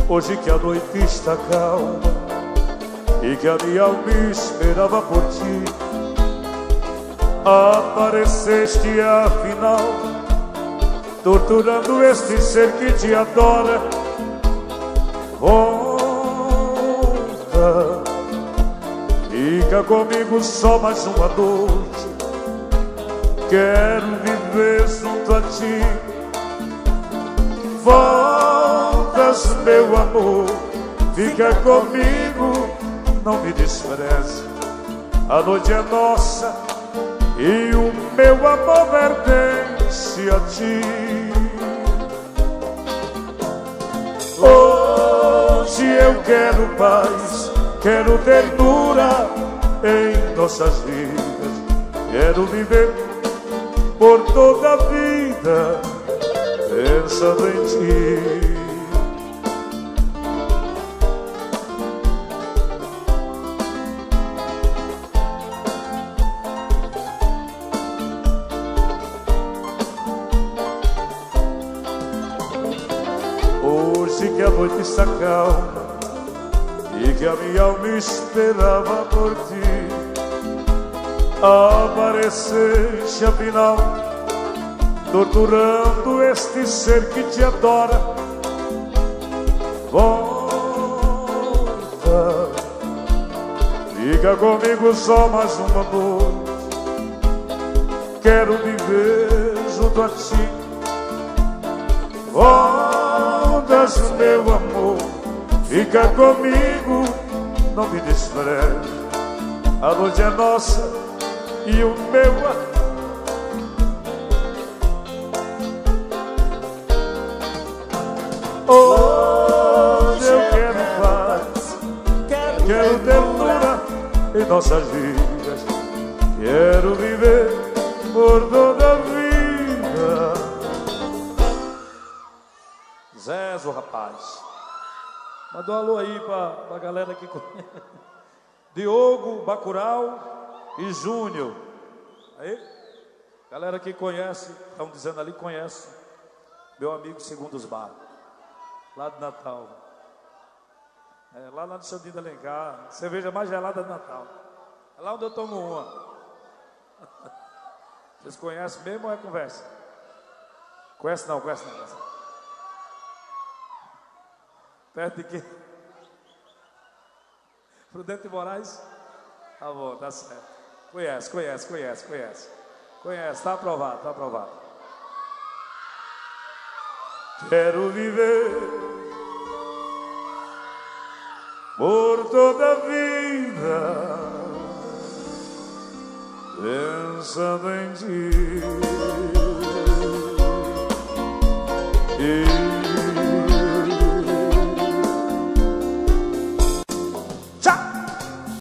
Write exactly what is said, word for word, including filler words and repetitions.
Hoje que a noite está calma e que a minha alma esperava por ti, apareceste afinal, torturando este ser que te adora. Volta, fica comigo só mais uma noite. Quero viver junto a ti. Voltas, meu amor, fica comigo, não me despreze. A noite é nossa e o meu amor pertence a ti. Hoje eu quero paz, quero ternura em nossas vidas. Quero viver por toda a vida pensando em ti. Hoje que a noite está calma e que a minha alma esperava por ti, apareceste afinal, torturando este ser que te adora. Volta, fica comigo só mais uma noite. Quero viver junto a ti. Voltas, meu amor, fica comigo, não me despreze. A noite é nossa e o meu amor. Hoje eu quero paz, quero ternura em nossas vidas. Quero viver por toda a vida. Zezo, rapaz, mandou um alô aí pra, pra galera que conhece. Diogo, Bacurau e Júnior. Aí, galera que conhece, estão dizendo ali, conhece meu amigo Segundos Bar, lá de Natal. É, lá no Xandinho de Alencar, cerveja mais gelada de Natal. É lá onde eu tomo uma. Vocês conhecem mesmo ou é conversa? Conhece não, conhece não. Conhece. Perto de quem? Prudente Moraes? Tá bom, tá certo. Conhece, conhece, conhece, conhece. Conhece, tá aprovado, tá aprovado. Quero viver por toda a vida pensando em ti. E